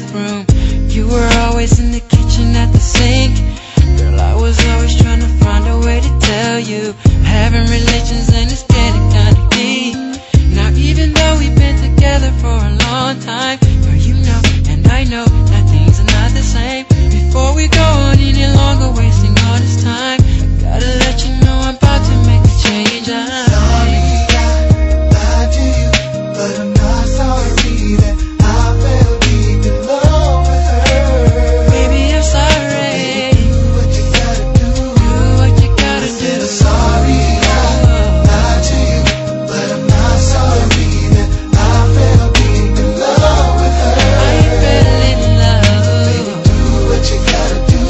bathroom. You were always in the kitchen at the sink. Girl, I was always trying to find a way to tell you having relations and it's getting kinda deep. Now even though we've been together for a long time, girl, you know and I know that things are not the same. Before we go on any longer wasting all this time, gotta let you know I'm about to make a change. Sorry I lied to you, but I'm not sorry that I fell deep in love with her. Baby, I'm sorry. Baby, do what you gotta do. Do what you gotta do. I'm sorry I lied to you, but I'm not sorry that I fell deep in love with her. I fell in love. Baby, do what you gotta do.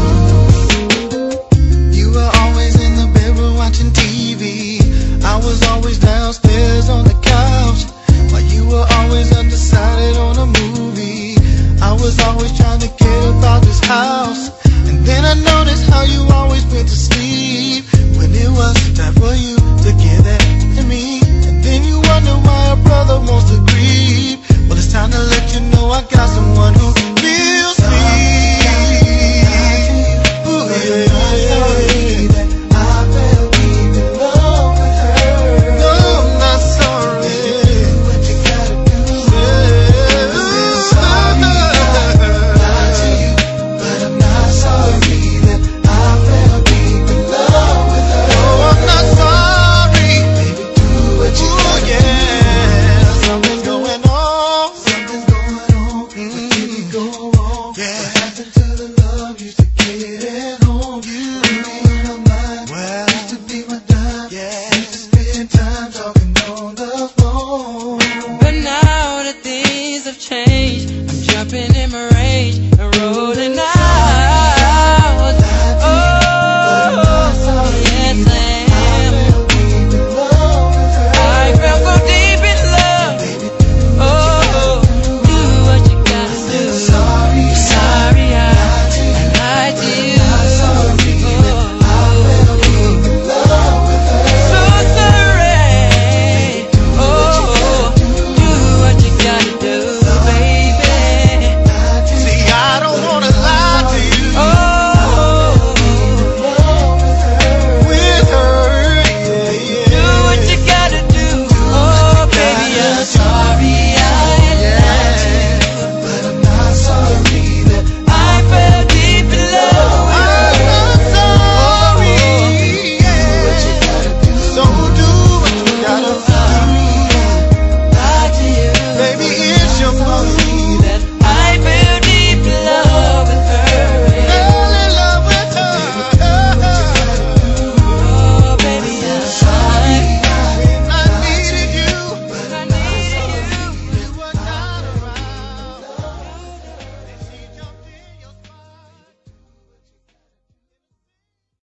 You were always in the bedroom watching TV. I was always downstairs on the couch, while you were always undecided on a movie. I was always trying to get about this house, and then I noticed how you always went to sleep when it was time for you to give that to me. And then you wonder why a brother wants to grieve. Well, it's time to let you know I got someone who feels me. Ooh, yeah, sorry that I fell deep in love with her. No, I'm not sorry. Do what you gotta do. I'm sorry I lied to you, but I'm not sorry that I fell deep in love with her. No, I'm not sorry. Baby, do what you gotta do. Something's going on. Something's going on. Where did we go wrong? What happened to the love used to get at home? You in my mind. Well, used to be my dime. Used to spend time talking on the phone. But now that things have changed, I'm jumping in my range and rolling out.